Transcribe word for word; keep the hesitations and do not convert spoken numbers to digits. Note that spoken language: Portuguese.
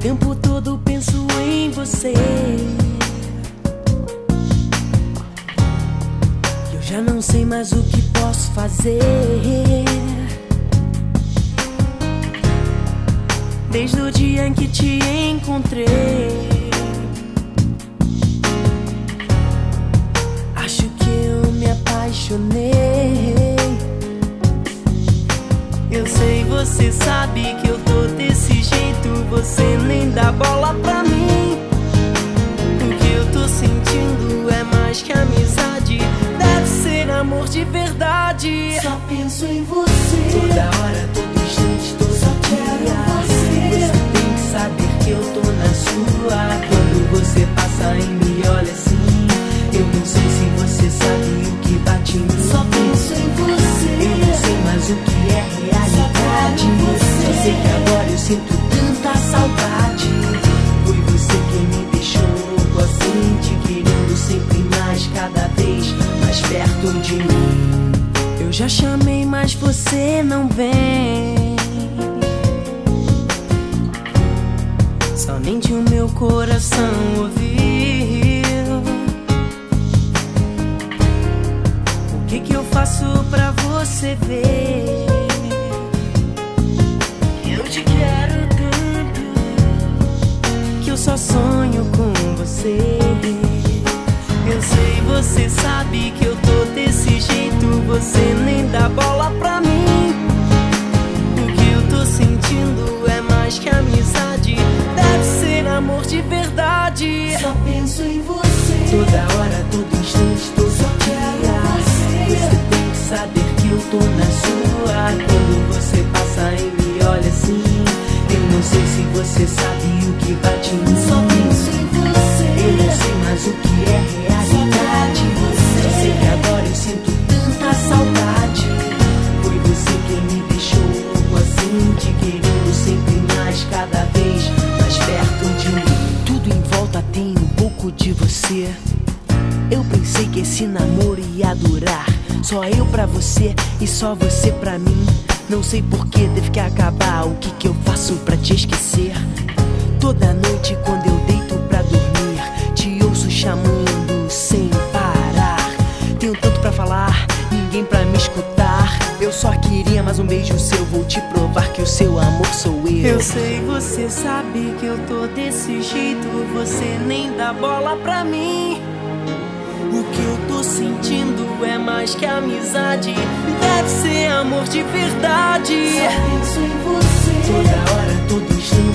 tempo todo penso em você. Eu já não sei mais o que posso fazer. Desde o dia em que te encontrei, acho que eu me apaixonei. Eu sei, você sabe que eu tô desse jeito, você nem dá bola pra mim. O que eu tô sentindo é mais que amizade, deve ser amor de verdade. Só penso em você, toda hora, todo instante, todo só quero você. Você tem que saber que eu tô na sua. Quando você passa e me olha assim, eu não sei se você sabe o que bate em mim. Só penso em você, eu não sei mais o que é realidade. Só sei que agora eu sinto tanta saudade. Foi você quem me deixou louco assim, te querendo sempre mais, cada vez mais perto de mim. Eu já chamei, mas você não vem. Somente o meu coração ouviu. O que que eu faço pra você ver? Eu te quero tanto que eu só sonho com você. Eu sei, você sabe que eu tô desse jeito, você nem dá bola pra mim. O que eu tô sentindo é mais que amizade, deve ser amor de verdade. Só penso em você, toda hora, todo instante, todo só quero você. Você tem que saber que eu tô na sua. Quando você passa e me olha assim, eu não sei se você sabe o que bate em mim. Só penso em você, eu não sei mais o que é realidade. Só sei que agora eu sinto tanta saudade. Foi você quem me deixou louco assim, te querendo sempre mais, cada vez mais perto de mim. Tudo em volta tem um pouco de você. Eu pensei que esse namoro ia durar, só eu pra você e só você pra mim. Não sei por que teve que acabar, o que que eu faço pra te esquecer? Toda noite quando eu deito pra dormir, te ouço chamando sem parar. Tenho tanto pra falar, ninguém pra me escutar. Eu só queria mais um beijo seu, vou te provar que o seu amor sou eu. Eu sei, você sabe que eu tô desse jeito, você nem dá bola pra mim. O que eu tô sentindo é mais que amizade, deve ser amor de verdade. Só penso em você, toda hora, todo instante.